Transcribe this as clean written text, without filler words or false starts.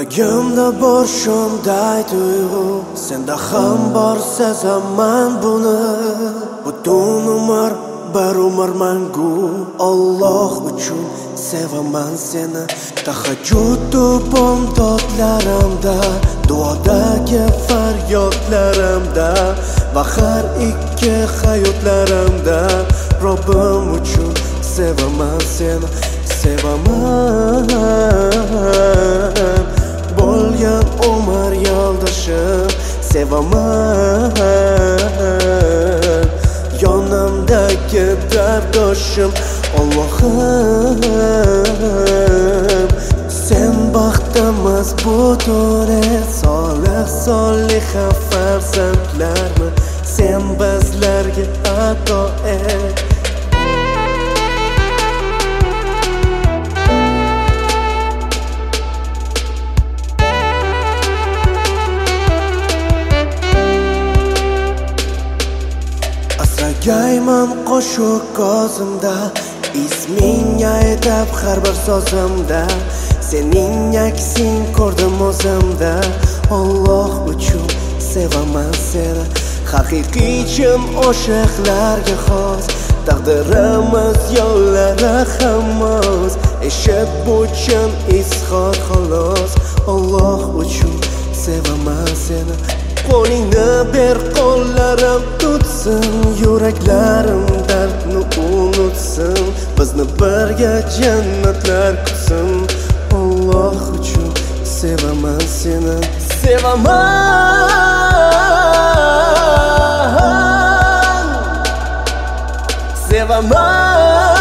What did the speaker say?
Yuragimda bor shunday tuyg'u, senda ham bor sezaman buni. Butun umr bir umr mangu, Alloh uchun sevaman seni. Tahajjud bomdodlarimda, duodagi faryodlarimda va har ikki hayotlarimda Robbim uchun sevaman seni, sevaman. Bo'lgan umr yo'ldoshim, sevaman. Yonimdagi dardoshim, Allohim. Sen baxtimiz butun et, solih soliha farzandlarni sen bizlarga ato et. Asragayman qo'shiq kozimda, isming aytab har bir sozimda. Sening aksing ko'rdim o'zimda, Alloh uchun sevaman seni. Haqiqiy chin oshiqlarga xos, taqdirimiz yo'llari hammos. Eshit bu chin izhor xolos, Alloh uchun sevaman seni. Qo'lingni ber, qo'llarim tutsin, yuraklarim dardni unutsin, bizni birga jannatlar kutsin. Alloh uchun sevaman seni, sevaman, sevaman.